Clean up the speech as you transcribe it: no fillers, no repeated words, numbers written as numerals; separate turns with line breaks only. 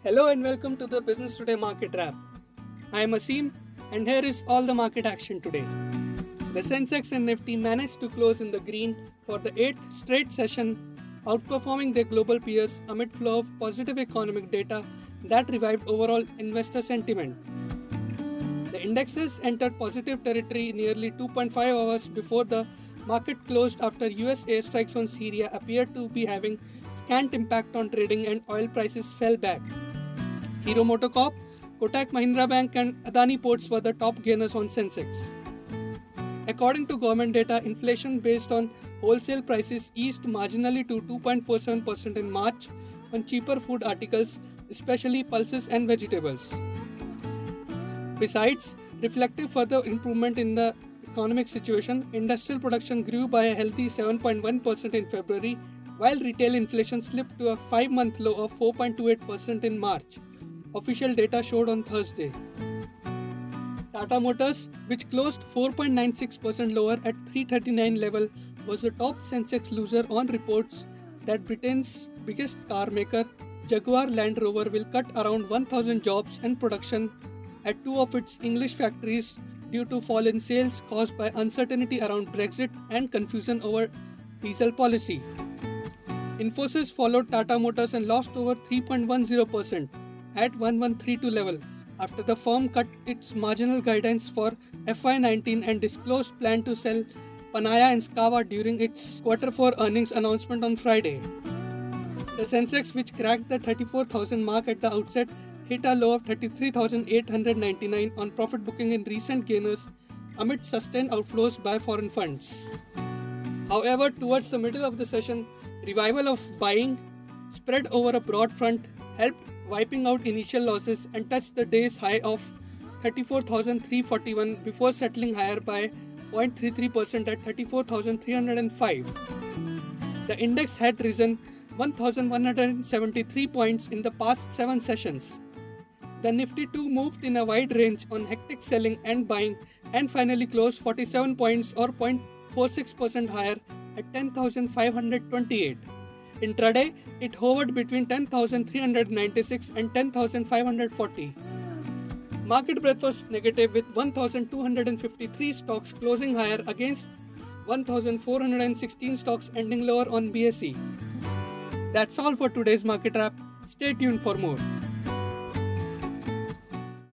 Hello and welcome to the Business Today Market Wrap. I am Asim and here is all the market action today. The Sensex and Nifty managed to close in the green for the 8th straight session, outperforming their global peers amid flow of positive economic data that revived overall investor sentiment. The indexes entered positive territory nearly 2.5 hours before the market closed after US airstrikes on Syria appeared to be having scant impact on trading and oil prices fell back. Hero MotoCorp, Kotak Mahindra Bank and Adani Ports were the top gainers on Sensex. According to government data, inflation based on wholesale prices eased marginally to 2.47% in March on cheaper food articles, especially pulses and vegetables. Besides, reflecting further improvement in the economic situation, industrial production grew by a healthy 7.1% in February, while retail inflation slipped to a 5-month low of 4.28% in March. Official data showed on Thursday. Tata Motors, which closed 4.96% lower at 339 level, was the top Sensex loser on reports that Britain's biggest car maker, Jaguar Land Rover, will cut around 1,000 jobs and production at two of its English factories due to fall in sales caused by uncertainty around Brexit and confusion over diesel policy. Infosys followed Tata Motors and lost over 3.10% at 1132 level after the firm cut its marginal guidance for FY19 and disclosed plan to sell Panaya and Skava during its Q4 earnings announcement on Friday. The Sensex, which cracked the 34,000 mark at the outset, hit a low of 33,899 on profit booking in recent gainers amid sustained outflows by foreign funds. However, towards the middle of the session, revival of buying spread over a broad front helped wiping out initial losses and touched the day's high of 34,341 before settling higher by 0.33% at 34,305. The index had risen 1,173 points in the past 7 sessions. The Nifty too moved in a wide range on hectic selling and buying and finally closed 47 points or 0.46% higher at 10,528. Intraday, it hovered between 10,396 and 10,540. Market breadth was negative with 1,253 stocks closing higher against 1,416 stocks ending lower on BSE. That's all for today's market wrap. Stay tuned for more.